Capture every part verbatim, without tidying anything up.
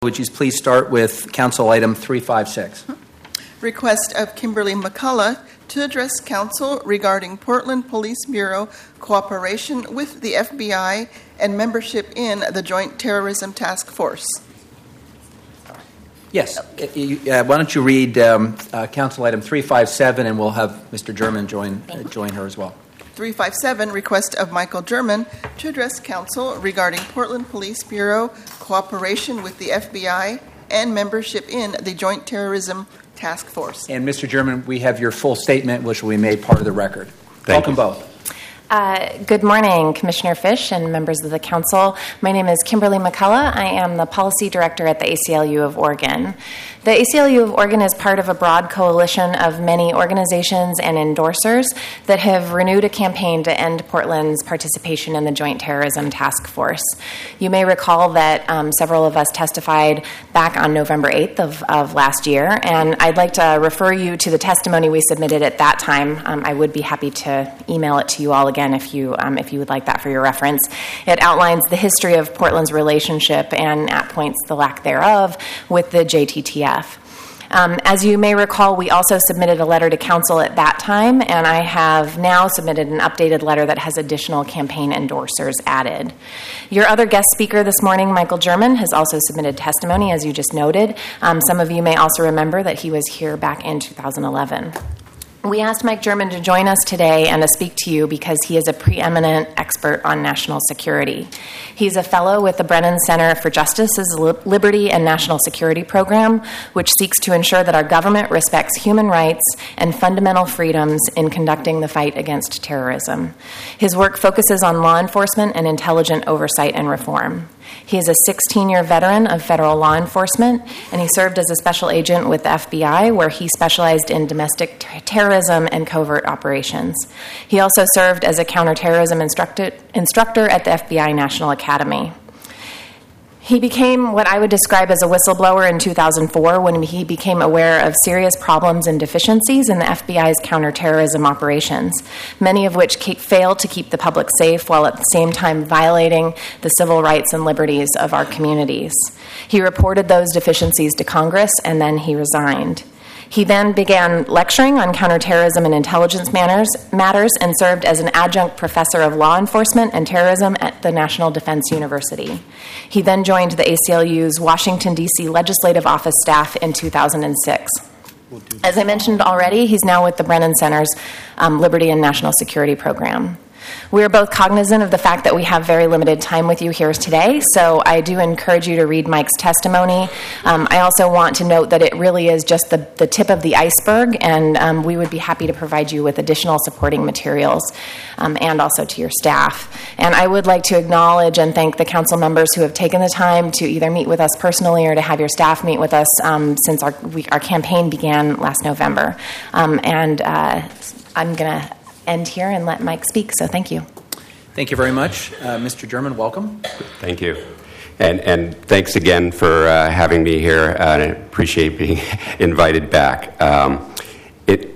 Would you please start with Council Item three five six? Request of Kimberly McCullough to address Council regarding Portland Police Bureau cooperation with the F B I and membership in the Joint Terrorism Task Force. Yes. Uh, why don't you read um, uh, Council Item three five seven, and we'll have Mister German join uh, join her as well. three five seven, request of Michael German to address Council regarding Portland Police Bureau cooperation with the F B I and membership in the Joint Terrorism Task Force. And Mister German, we have your full statement, which will be made part of the record. Thank Welcome you. both. Uh, good morning, Commissioner Fish and members of the Council. My name is Kimberly McCullough. I am the Policy Director at the A C L U of Oregon. The A C L U of Oregon is part of a broad coalition of many organizations and endorsers that have renewed a campaign to end Portland's participation in the Joint Terrorism Task Force. You may recall that um, several of us testified back on November eighth of, of last year, and I'd like to refer you to the testimony we submitted at that time. Um, I would be happy to email it to you all again if you um, if you would like that for your reference. It outlines the history of Portland's relationship and, at points, the lack thereof with the J T T F. Um, as you may recall, we also submitted a letter to Council at that time, and I have now submitted an updated letter that has additional campaign endorsers added. Your other guest speaker this morning, Michael German, has also submitted testimony, as you just noted. Um, some of you may also remember that he was here back in two thousand eleven. We asked Mike German to join us today and to speak to you because he is a preeminent expert on national security. He's a fellow with the Brennan Center for Justice's Liberty and National Security Program, which seeks to ensure that our government respects human rights and fundamental freedoms in conducting the fight against terrorism. His work focuses on law enforcement and intelligent oversight and reform. He is a sixteen-year veteran of federal law enforcement, and he served as a special agent with the F B I, where he specialized in domestic t- terrorism and covert operations. He also served as a counterterrorism instructor, instructor at the F B I National Academy. He became what I would describe as a whistleblower in two thousand four when he became aware of serious problems and deficiencies in the F B I's counterterrorism operations, many of which keep, fail to keep the public safe while at the same time violating the civil rights and liberties of our communities. He reported those deficiencies to Congress, and then he resigned. He then began lecturing on counterterrorism and intelligence matters, matters and served as an adjunct professor of law enforcement and terrorism at the National Defense University. He then joined the A C L U's Washington, D C Legislative Office staff in two thousand six. As I mentioned already, he's now with the Brennan Center's um, Liberty and National Security Program. We are both cognizant of the fact that we have very limited time with you here today, so I do encourage you to read Mike's testimony. Um, I also want to note that it really is just the, the tip of the iceberg, and um, we would be happy to provide you with additional supporting materials um, and also to your staff. And I would like to acknowledge and thank the council members who have taken the time to either meet with us personally or to have your staff meet with us um, since our, we, our campaign began last November. Um, and uh, I'm going to end here and let Mike speak, so thank you. Thank you very much. Uh, Mister German, welcome. Thank you. And and thanks again for uh, having me here. Uh, I appreciate being invited back. Um, it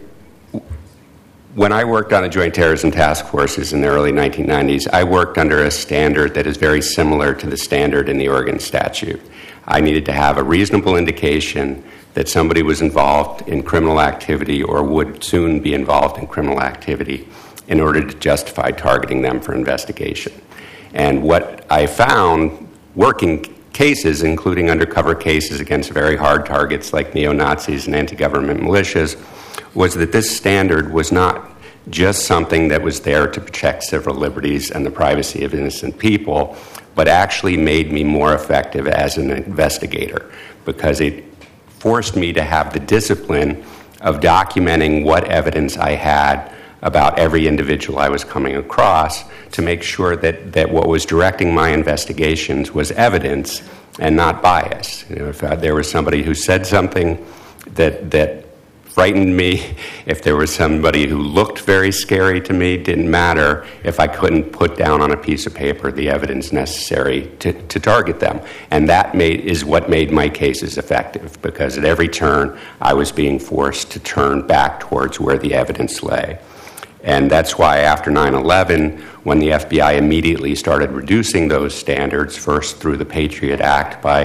when I worked on the Joint Terrorism Task Forces in the early nineteen nineties, I worked under a standard that is very similar to the standard in the Oregon statute. I needed to have a reasonable indication that somebody was involved in criminal activity or would soon be involved in criminal activity in order to justify targeting them for investigation. And what I found working cases, including undercover cases against very hard targets like neo-Nazis and anti-government militias, was that this standard was not just something that was there to protect civil liberties and the privacy of innocent people, but actually made me more effective as an investigator, because it forced me to have the discipline of documenting what evidence I had about every individual I was coming across to make sure that, that what was directing my investigations was evidence and not bias. You know, if uh, there was somebody who said something that that frightened me, if there was somebody who looked very scary to me, didn't matter if I couldn't put down on a piece of paper the evidence necessary to, to target them. And that made, is what made my cases effective, because at every turn I was being forced to turn back towards where the evidence lay. And that's why after nine eleven, when the F B I immediately started reducing those standards, first through the Patriot Act by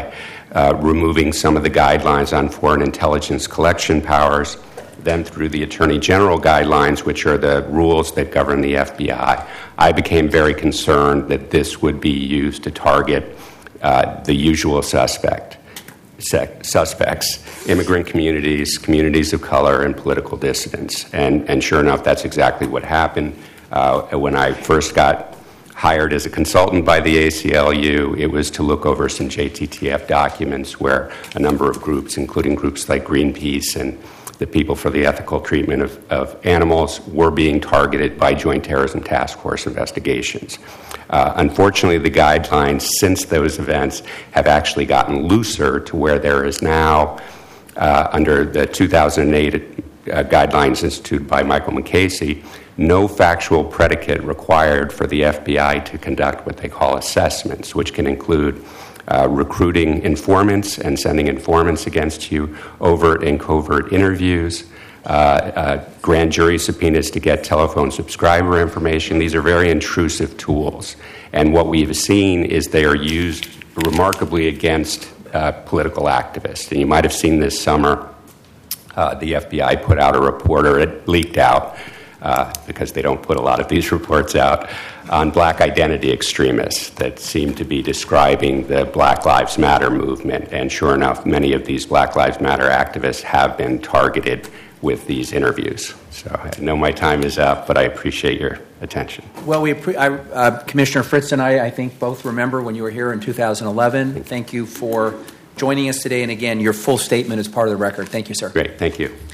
uh, removing some of the guidelines on foreign intelligence collection powers, then through the Attorney General guidelines, which are the rules that govern the F B I. I became very concerned that this would be used to target uh, the usual suspect, sec- suspects, immigrant communities, communities of color, and political dissidents. And, and sure enough, that's exactly what happened. Uh, when I first got hired as a consultant by the A C L U, it was to look over some J T T F documents where a number of groups, including groups like Greenpeace and the People for the Ethical Treatment of, of Animals, were being targeted by Joint Terrorism Task Force investigations. Uh, unfortunately, the guidelines since those events have actually gotten looser to where there is now, uh, under the two thousand eight uh, guidelines instituted by Michael McCasey, no factual predicate required for the F B I to conduct what they call assessments, which can include uh, recruiting informants and sending informants against you, overt and covert interviews, uh, uh, grand jury subpoenas to get telephone subscriber information. These are very intrusive tools. And what we've seen is they are used remarkably against uh, political activists. And you might have seen this summer, uh, the F B I put out a report, or it leaked out, Uh, because they don't put a lot of these reports out, on black identity extremists that seem to be describing the Black Lives Matter movement. And sure enough, many of these Black Lives Matter activists have been targeted with these interviews. So I know my time is up, but I appreciate your attention. Well, we appre- I, uh, Commissioner Fritz and I, I think, both remember when you were here in two thousand eleven. Thank you for joining us today. And again, your full statement is part of the record. Thank you, sir. Great. Thank you.